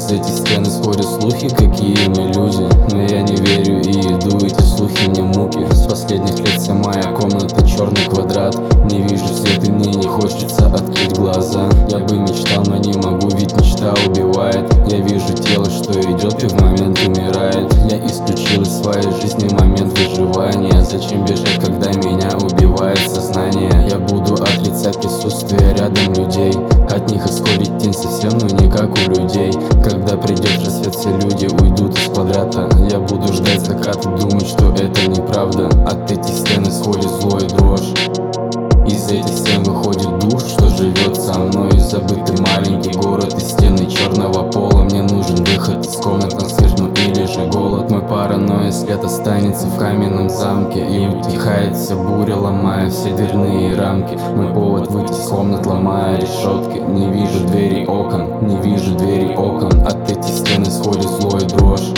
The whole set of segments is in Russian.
Из этих стен исходят слухи, какие мы люди. Но я не верю и иду, эти слухи мне муки. С последних лет вся моя комната черный квадрат. Не вижу свет и мне не хочется открыть глаза. Я бы мечтал, но не могу, ведь мечта убивает. Я вижу тело, что идет и в момент умирает. Я исключил из своей жизни момент выживания. Зачем бежать, когда меня убивает сознание? Я буду отрицать присутствие рядом людей. От них исходит тень совсем, но не как у людей. Когда придет рассвет, все люди уйдут из квадрата. Я буду ждать заката, думать, что это неправда. От этих стен исходит зло и дрожь. Из этих стен выходит дух, что живет со мной. Забытый маленький город и стены черного пола. Мне нужен выход из комнат на свежем или же голод. Мой паранойя след останется в каменном замке. И утихает вся буря, ломая все дверные рамки. Мой повод выйти из комнат, ломая решетки. Не вижу дверей окон, не вижу дверей окон. От этих стен исходит зло и дрожь.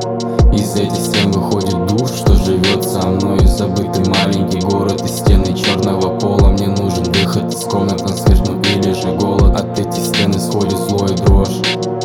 Из этих стен выходит дух, что живет со мной. Забытый маленький город и стены черного пола. Мне нужен выход из комнат на свежем или же голод. От этих стен исходит зло и дрожь.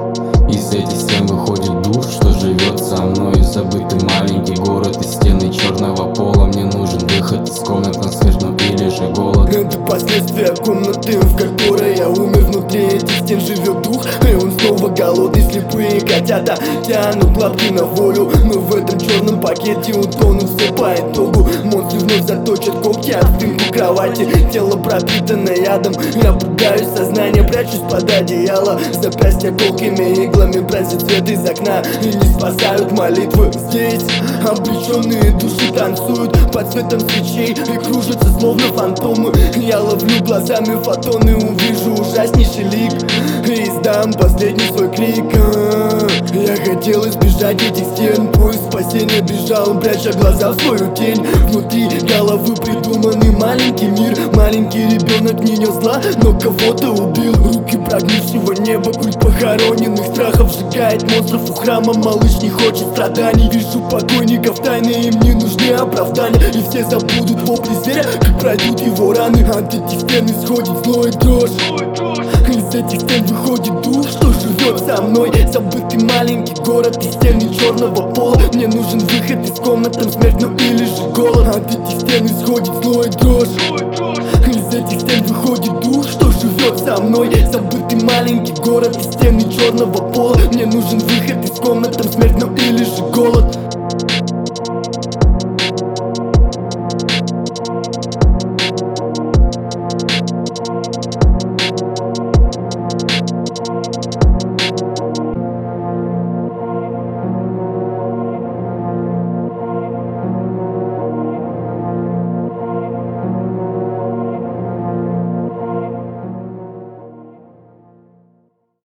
Из этих стен выходит дух, что живет со мной. Забытый маленький город и стены черного пола. Мне нужен выход из комнат на свежем или же голод. Это последствия комнаты, в которой я умер. Внутри этих стен живет дух, и он снова голодный. Слепые котята тянут лапки на волю, но в этом черном пакете утонут все по итогу. Монстры вновь заточат когти от спинку кровати. Тело пропитано ядом, я пугаюсь сознание, прячусь под одеяло. Запястья колкими иглами пронзят свет из окна, и не спасают молитвы. Здесь обреченные души танцуют под светом свечей и кружатся словно фантомы. Я ловлю глазами фотоны, увижу ужаснейший лик и издам последний свой крик. Я хотел избежать этих стен, поиск спасения бежал, пряча глаза в свою тень. Внутри головы придуманный маленький мир. Маленький ребенок не нес зла, но кого-то убил. Руки прогнившего неба, культ похороненных страхов сжигает монстров у храма. Малыш не хочет страданий. Вижу покойников тайны, им не нужны оправдания. И все забудут вопли зверя, как пройдут его раны. От этих стен исходит зло и дрожь. Из этих стен выходит дух, что живет со мной. Забытый маленький город и стены черного пола. Мне нужен выход из комнат, там смерть, ну или же голод. От этих стен исходит зло и дрожь. Из этих стен выходит дух, что живет со мной. Забытый маленький город и стены черного пола. Мне нужен выход из комнат, там смерть, ну или же голод.